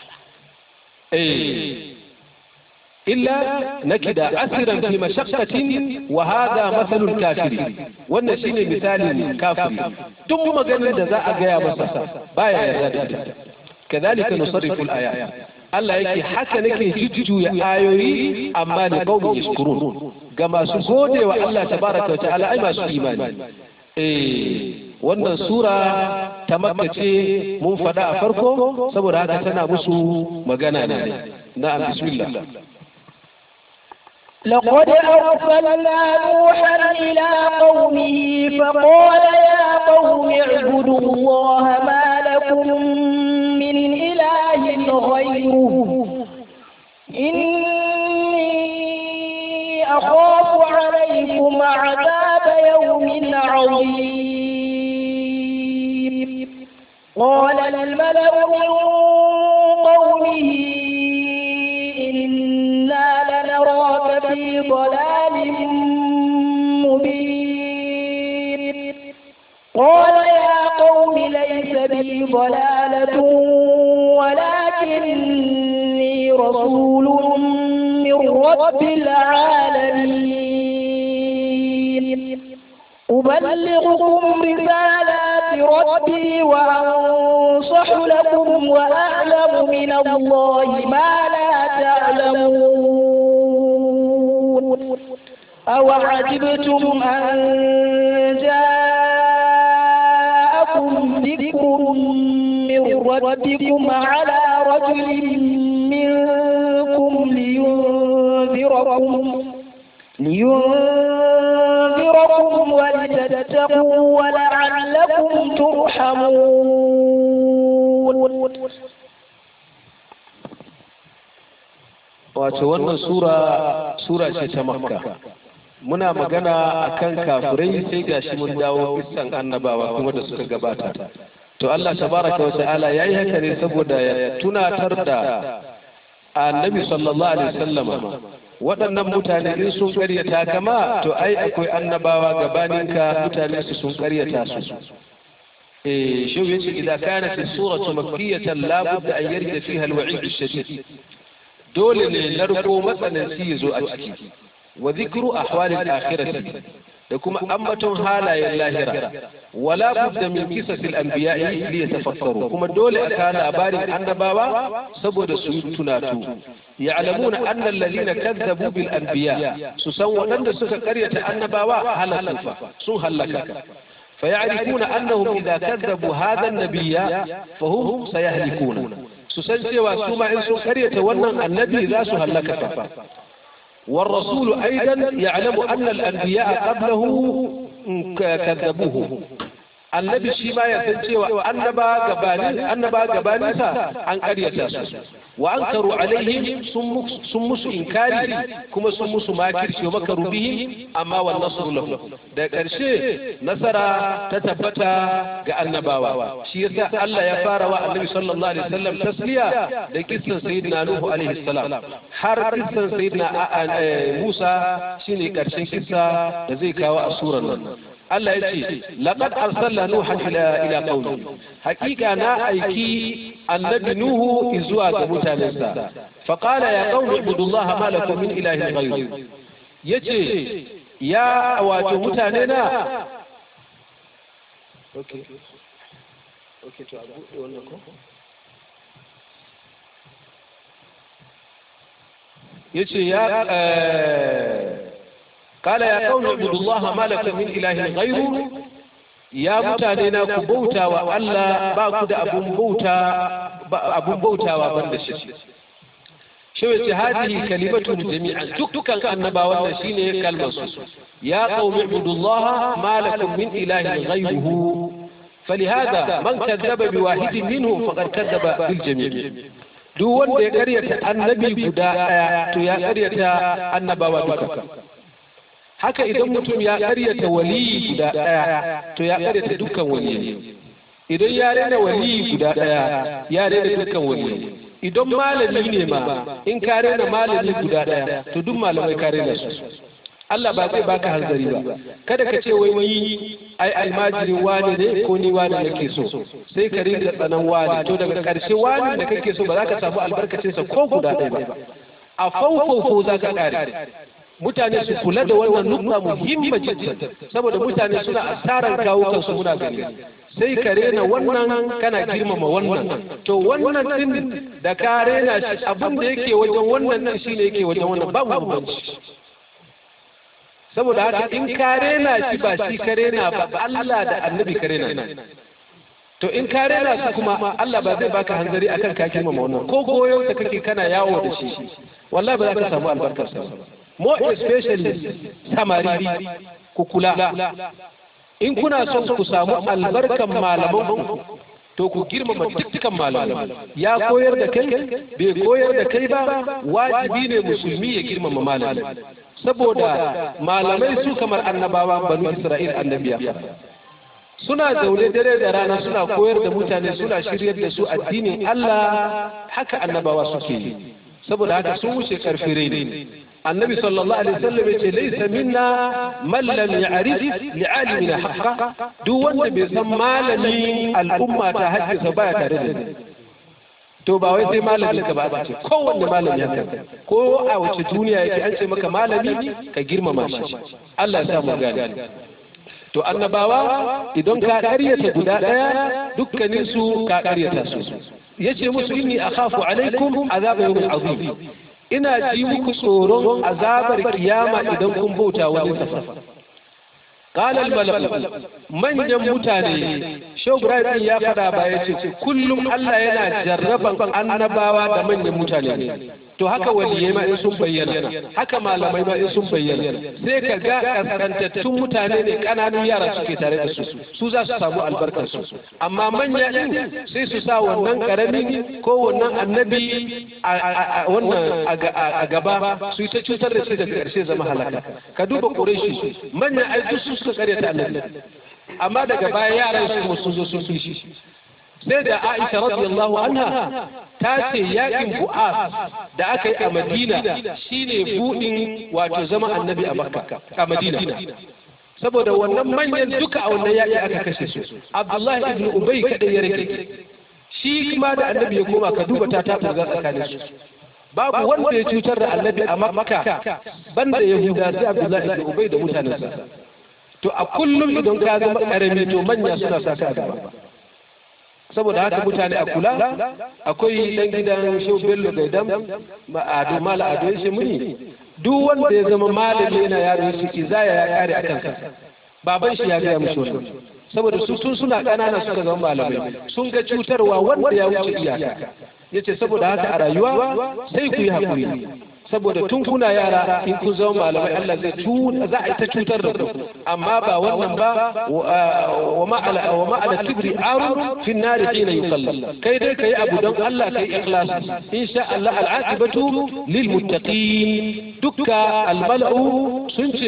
إلا نكد أسرا في مشقة، وهذا مثل الكافر. والنشين مثال كافر ثم مجنة جزاء جاء مسا بايا يزاد. كذلك نصرف الآيات، الله يكي حكى نكي ججو يا آيوي أما لقوم يشكرون، كما سجود والله تبارك وتعالى أي ما سو إيماني. wannan sura ta Makka ce, mun faɗa a farko, saboda haka tana musu magana ne. Na'am, bismillah. لقد أرسلنا نوحا إلى قومه فقال يا قوم اعبدوا الله ما لكم من إله غيره إني أخاف عليكم عذاب يوم عظيم. قال الملأ من قومه إنا لنراك في ضلال مبين. قال يا قوم ليس بي ضلالة ولكني رسول من رب العالمين أبلغكم رسالات ربي وأنصح لكم وأعلم من الله ما لا تعلمون أوعجبتم أن جاءكم ذكر من ربكم على رجل منكم لينذركم ولتتقوا ولعلكم ترحمون. wato wannan sura ce ta Makka. Muna magana akan kafirai sai gashi mun dawo kissan annabawa kuma da suka gabata. To Allah tabaraka wa ta'ala yayi haka ne saboda ya tunatar da Annabi sallallahu alaihi wasallam waɗannan mutane in sun karyata kama to ai akwai annabawa gabaninka mutane su sun karyata su. شو يجي إذا كانت السورة مكية لا بد أن يرد فيها الوعيد الشديد. دول نرقو مثلا سيزو أتكي وذكر أحوال الآخرة لكم أمة هالا يلاهرة ولا بد من قصص الأنبياء ليتفكروا كما دول أكان أباري النباوة سبود سيوتناتو يعلمون أن الذين كذبوا بالأنبياء سسوى أن سكا قرية النباوة هلا سوفا سوهلك فيعرفون أنهم إذا كذبوا هذا النبي فهم سيهلكون سسنسي واسوما إن سكرية ونن النبي ذا سهلك فا والرسول أيضا يعلم أن الأنبياء قبله كذبوه النبي شيما يسنسي أنبا قبانيسا عن قرية وأنكروا عليهم سمس إنكاري كما سمس ماكرش ومكروا به أما والنصر له ده كرشي نصر تتبتا كأنباوا شيسا الله يفاروا النبي صلى الله عليه وسلم تسليا ده قصة سيدنا نوح عليه السلام حر قصة سيدنا موسى شيني كرشي قصة زي كاوا السورة الله يجي لقد أرسلنا نوحا إلى قومه حقيقة أنا أيكي النبي نوح إزواج متانسا فقال يا قوم اعبدوا الله ما لكم من إله غيره يجي يا واجه متاننا يجي يا قال يا قوم اعبدوا الله ما لكم من إله غيره يا متانينا كبوتا وألا باكد أبو بوتا وبندش شو هذه كلمة جميعا تكتكا النبا والنشين كلمة يا قوم اعبدوا الله ما لكم من إله غيره فلهذا من كذب بواحد منهم فقد كذب بالجميع duk wanda ya karyata annabi guda daya to ya karyata annabawa duka haka idan mutum ya karyata waliyi guda daya to ya karyata dukkan waliyi idan ya rena waliyi guda daya ya rena dukkan waliyi idan malami ne ma in ka rena malami guda daya to duk malamai ka rena su Allah ba zai baka hanzari ba kada ka ce wai ai almajirin wani ne ko ni wani nake so sai ka rinka tsanan wani to daga karshe wani da kake so ba za ka samu albarkacinsa ko guda ɗaya ba a faufau za ka ƙare mutane su kula da wannan nukta muhimma jiddan saboda mutane suna asarar kawo kansu muna gani sai ka rena wannan kana girmama wannan to wannan din da ka rena shi abin da yake wajen wannan din shine yake wajen wannan ba mu bambanci saboda haka in ka rena shi ba shi ka rena ba Allah da annabi ka rena to in ka rena su kuma Allah ba zai baka hanzari akan ka girmama wannan ko goyon da kake kana yawo da shi wallahi ba za ka samu albarkar sa more especially samari ku kula in kuna son ku samu albarkan malaman ku to ku girmama dukkan malamai ya koyar da kai bai koyar da kai ba wajibi ne musulmi ya girmama malami saboda malamai su kamar annabawa banu Isra'il annabiya suna zaune dare da rana suna koyar da mutane suna shiryar da su addinin Allah haka annabawa suke yi saboda haka sun wuce karfirai ne النبي صلى الله عليه وسلم يقول ليس منا من لم يعرف لعالمنا حقا دون بسمى لمن الأمة تحدث باية تردد to ba wai sai malami ka ba ce kowanne malami ya kai ko a wace duniya yake an ce maka malami ka girmama shi Allah ya sa mu gani to annabawa idan ka ƙaryata guda ɗaya dukkanin su ka ƙaryata su yace musu inni akhafu alaikum azab yawmin azim ina ji muku tsoron azabar kiyama idan kun bauta wani safa قال الملأ من mutane Shehu Ibrahim ya fada ba yace kullum Allah yana jarraban annabawa da manyan mutane to haka waliyai ma in sun bayyana haka malamai ma in sun bayyana sai ka ga kaskantattun mutane ne kananun yara suke tare da su za su samu albarkar su amma manya din sai su sa wannan karami ko wannan annabi wannan a gaba su yi ta cutar da shi daga ƙarshe zama halaka ka duba Quraishi manya ai duk su suka karyata annabi amma daga baya yaran su sun zo sun fi shi sai da Aisha radiyallahu anha ta ce yakin Bu'as da aka yi a Madina shine budin wato zama annabi a Makka a Madina saboda wannan manyan duka a wannan yaki aka kashe su Abdullahi ibn Ubay kada ya rike shi kuma da annabi ya koma ka duba ta furga tsakanin su babu wanda ya cutar da annabi a Makka banda Yahuda sai Abdullahi ibn Ubay da mutanensa to a kullum idan ka zama karami to manya suna sa ka gaba saboda haka mutane a kula akwai dan gidan Shehu Bello Gaidam Ado Mala Ado yace muni duk wanda ya zama malami yana yaro shi izaya ya kare akan sa baban shi ya ga mushi wannan saboda su tun suna kanana suka zama malamai sun ga cutarwa wanda ya wuce iyaka yace saboda haka a rayuwa sai ku yi hakuri saboda tun kuna yara in kun zama malamai Allah zai za a yi ta cutar da ku amma ba wannan ba wa ma'ala kibri arun fi nari hina yusalla kai dai kai abu don Allah kai ikhlas insha Allah al'aqibatu lil muttaqin dukka al mala'u sun ce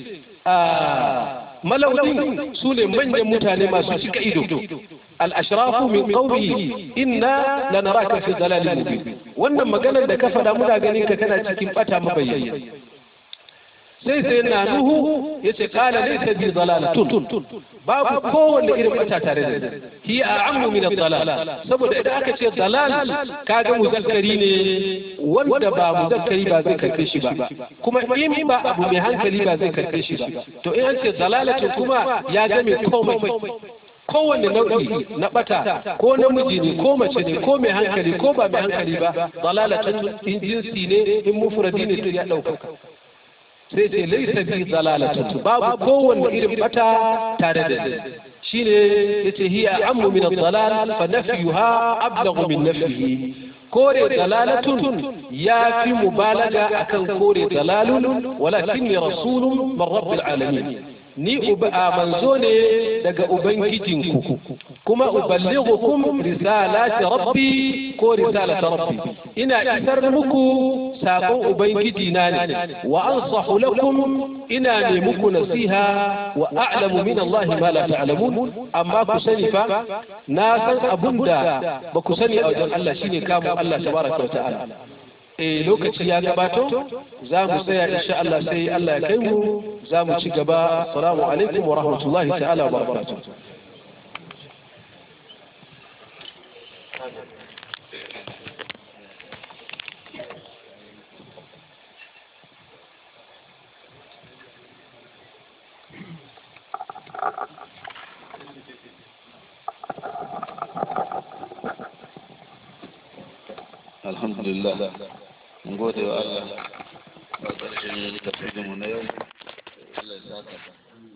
mala'udin su ne manyan mutane masu cika ido al-ashrafu min qawli inna lanaraka fi dalalin mubin wannan maganar da ka faɗa muna ganin ka kana cikin bata mabayyana sai na nuhu yace qala laysa bi dalalatun babu kowanne irin bata tare da hi a'ammu min ad-dalal saboda idan aka ce dalal kaga muzakkari ne wanda ba muzakkari ba zai karbe shi ba kuma in ba abu mai hankali ba zai karbe shi ba to in an ce dalalatu kuma ya game komai kowanne nau'i na bata ko namiji ne ko mace ne ko mai hankali ko ba mai hankali ba dalalatun in jinsi ne in mufradi ne to ya dauka sai ce laisa bi dalalatun babu kowanne irin bata tare da shine yace hiya ammu min ad-dalal fa nafyuha ablaghu min nafyihi kore dalalatun ya fi mubalaga akan kore dalalun walakinni rasulun min rabbil alamin ni manzo ne daga ubangijinku kuma uballighukum risalati rabbi ko risalati rabbi ina isar muku sakon ubangiji na ne wa ansahu lakum ina ne muku nasiha wa a'lamu min Allah ma la ta'lamun amma ku sani fa na san abunda ba ku sani a wajen Allah shine kamu Allah tabaraka wa ta'ala lokaci ya gabato za mu tsaya insha Allah sai Allah ya kai mu za mu ci gaba assalamu alaikum wa rahmatullahi ta'ala wa barakatuh alhamdulillah mun gode wa Allah a ƙarshen tafsirinmu na yau Allah ya saka